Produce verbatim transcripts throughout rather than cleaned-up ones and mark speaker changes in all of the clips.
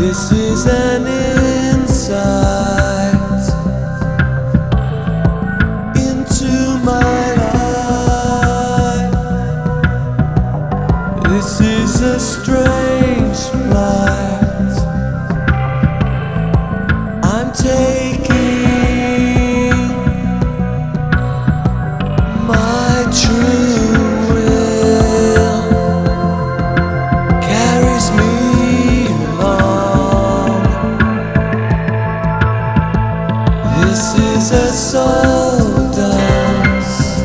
Speaker 1: This is an insight into my life. This is a strange flight I'm taking. My true will carries me along. This is a soul dance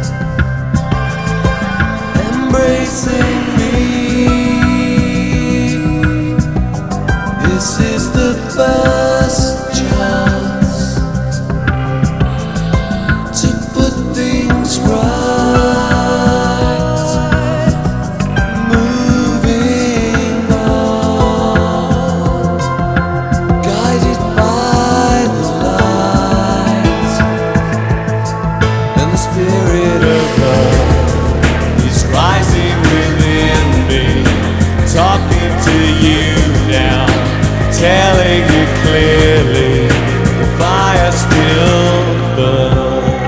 Speaker 1: embracing me. This is the first chance to put things right, moving on, guided by the light, and the spirit of love is rising within me, talking to you now, telling you clearly the fire still burns.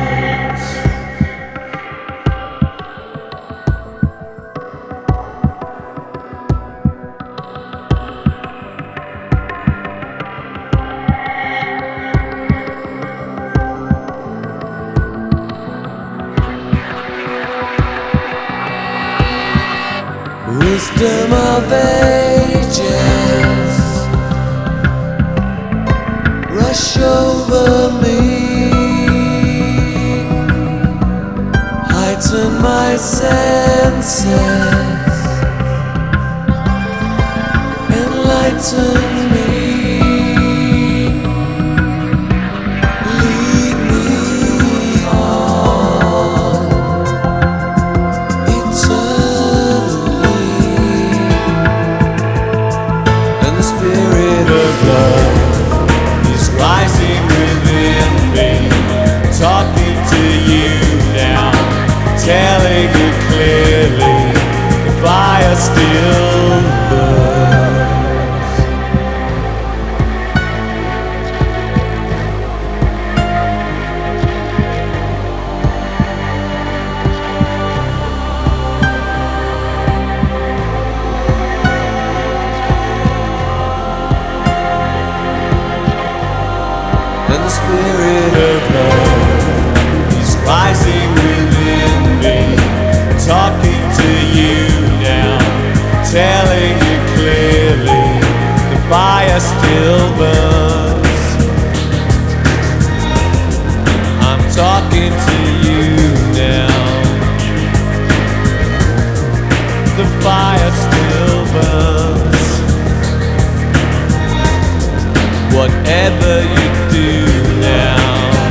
Speaker 1: Wisdom of ages rush over me, heighten my senses, enlighten me, lead me on eternally. And the spirit of love is rising within me, talking to you now, telling you clearly the fire still burns. And the spirit of love is rising within me, talking to you now, telling you clearly the fire still burns. I'm talking to you now, the fire still burns. Whatever you do now,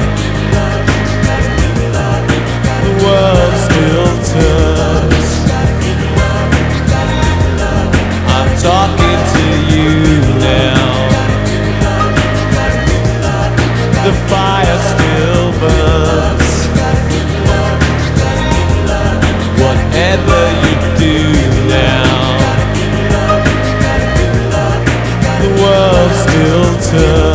Speaker 1: the world still turns. I'm talking to you now, the fire still burns. Whatever you do now, the world still turns.